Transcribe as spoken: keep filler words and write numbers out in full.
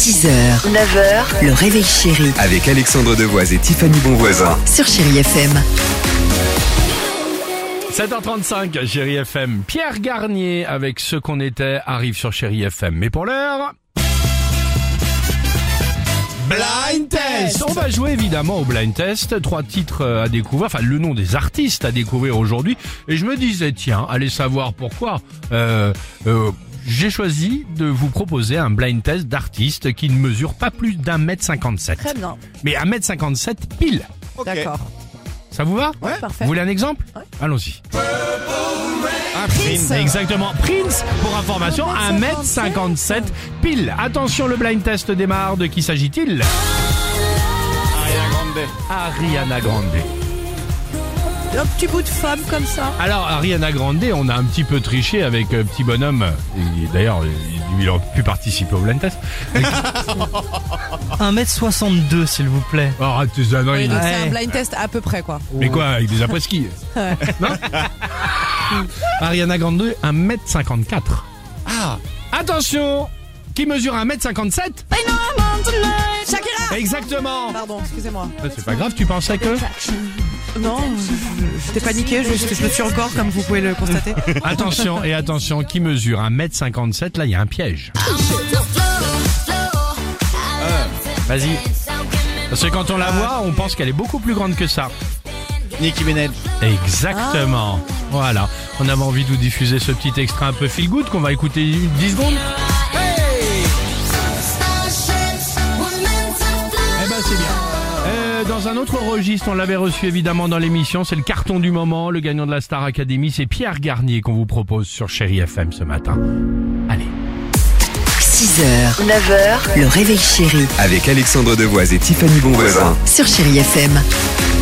six heures, neuf heures, le réveil chéri Avec Alexandre Devoise et Tiffany Bonvoisin. sur Chéri F M. sept heures trente-cinq, Chéri F M. Pierre Garnier, avec Ce qu'on était, arrive sur Chéri F M. Mais pour l'heure... Blind Test. On va jouer évidemment au Blind Test. Trois titres à découvrir, enfin le nom des artistes à découvrir aujourd'hui. Et je me disais, tiens, allez savoir pourquoi. Euh, euh, j'ai choisi de vous proposer un blind test d'artistes qui ne mesurent pas plus d'un mètre cinquante-sept. Très bien. Mais un mètre cinquante-sept pile. D'accord. Ça vous va? Ouais, parfait. Vous voulez un exemple? Ouais. Allons-y. Un Prince. Exactement. Prince, pour information, un mètre cinquante-sept pile. Attention, le blind test démarre. De qui s'agit-il? Ariana Grande. Ariana Grande. Un petit bout de femme comme ça. Alors, Ariana Grande, on a un petit peu triché avec euh, Petit Bonhomme. Et d'ailleurs, il, il aurait pu participer au blind test. un mètre soixante-deux, s'il vous plaît. Oh, arrête tes âneries. Oui, donc c'est un Ouais. blind test à peu près quoi. Mais quoi, avec des après-ski? Non. Ariana Grande, un mètre cinquante-quatre. Ah, Attention, qui mesure un mètre cinquante-sept? Shakira. Exactement. Pardon, excusez-moi. C'est pas grave, tu pensais que... Non, je- j'étais paniquée, je, je me suis encore comme vous pouvez le constater. Attention, et attention, qui mesure un mètre cinquante-sept, là, il y a un piège. Vas-y. Parce que quand on la voit, on pense qu'elle est beaucoup plus grande que ça. Nicki Minaj. Exactement. Voilà. On avait envie de vous diffuser ce petit extrait un peu feel good qu'on va écouter dix secondes. Eh ben, c'est bien. Euh, dans un autre registre, on l'avait reçu évidemment dans l'émission, c'est le carton du moment, le gagnant de la Star Academy, c'est Pierre Garnier qu'on vous propose sur Chéri F M ce matin. Allez. six heures, neuf heures, le réveil chéri Avec Alexandre Devoise et Tiffany Bonvoisin. sur Chéri F M.